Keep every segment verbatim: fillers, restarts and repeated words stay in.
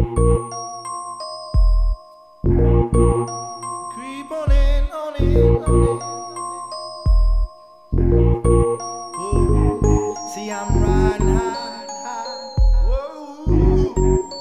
Creep on in, on in, on in. Whoa. See, I'm riding high, high. Whoa.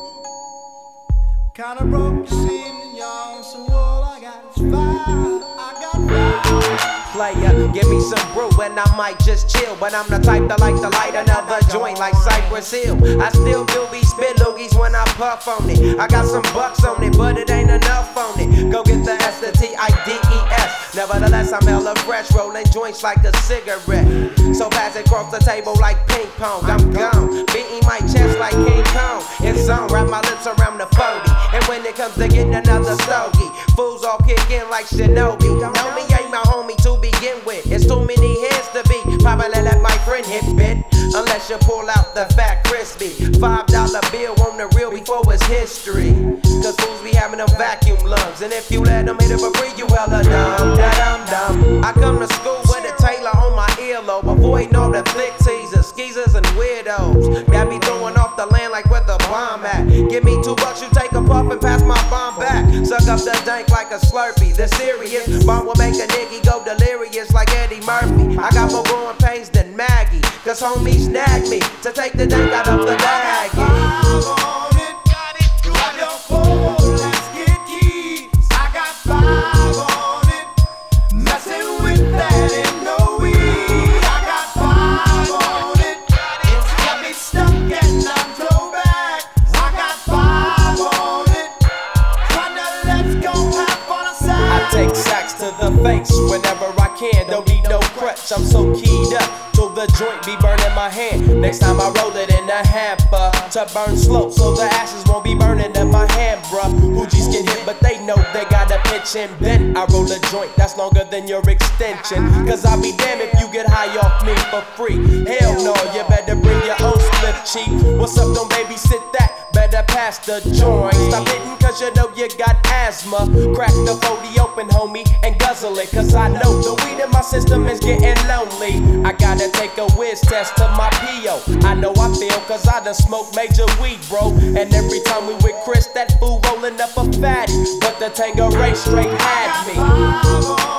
Kinda broke this evening, y'all. So all I got is fire. I got fire. Player, give me some brew and I might just chill. But I'm the type that like to light another joint like Cypress Hill. I still do be spit loogies when I puff on it. I got some bucks on it, but it ain't enough on it. Go get the S, the T, I, D, E, S. Nevertheless, I'm hella fresh, rolling joints like a cigarette. So pass it across the table like ping pong. I'm gone, beating my chest like King Kong. It's on, wrap my lips around the forty. And when it comes to getting another stogie, fools all kick in like Shinobi. Know me ain't my homie to begin with. It's too many hands to be. Probably let my friend hit bit. Unless you pull out the fat crispy five dollar bill on the real before it's history. Cause fools be having them vacuum lungs. And if you let them hit it for free, you hella dumb, da dum dum. I come to school with a Taylor on my earlobe, avoiding all the thick teasers, skeezers and weirdos. Got me throwing off the land like where the bomb at. Give me two bucks, you take a puff and pass my bomb back. Suck up the dank like a Slurpee. The serious bomb will make a nigga go delirious like Eddie Murphy. I got more growing pains than Maggie, cause homies snagged me to take the dank out of the bag. Take sacks to the face whenever I can. Don't need no crutch, I'm so keyed up till the joint be burning my hand. Next time I roll it in a hamper to burn slow, so the ashes won't be burning in my hand, bruh. Hoogies get hit, but they know they gotta pitch and bend. I roll a joint that's longer than your extension. Cause I'll be damned if you get high off me for free. Hell no, you better bring your own split, cheap. What's up, don't babysit that? Better pass the joint. Stop hitting cause you know you got asthma. Crack the forty open, homie, and guzzle it. Cause I know the weed in my system is getting lonely. I gotta take a whiz test to my P O. I know I feel cause I done smoked major weed, bro. And every time we with Chris, that fool rolling up a fatty. But the Tangeray straight had me.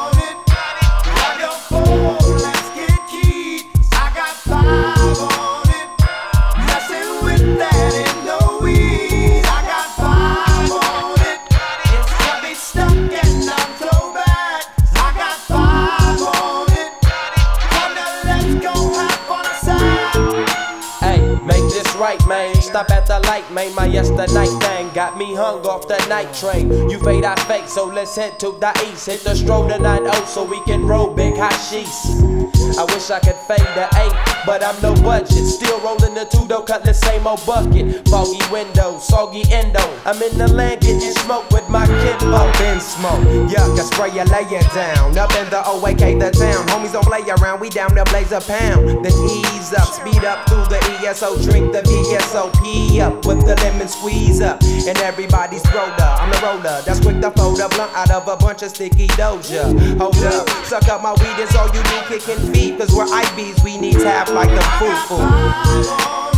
Right, man, stop at the light, man. My yesterday thing got me hung off the night train. You fade, I fake, so let's head to the east. Hit the stroll to nine oh so we can roll big hashish. I wish I could fade the eight, but I'm no budget. Still rolling the two though, cut the same old bucket. Foggy windows, soggy endo. I'm in the land getting smoke with my kidbo. Up in smoke, yuck, I spray you, lay it down. Up in the O A K, the town. Homies don't play around, we down to blaze a pound. Then ease up, speed up through the E S O, drink the V S O P up with the lemon squeeze up. And everybody's roller, I'm the roller that's quick to fold a blunt out of a bunch of sticky doja. Hold up, suck up my weed, it's all you do, kicking feet. Cause we're I Bs, we need tap like the foo-foo.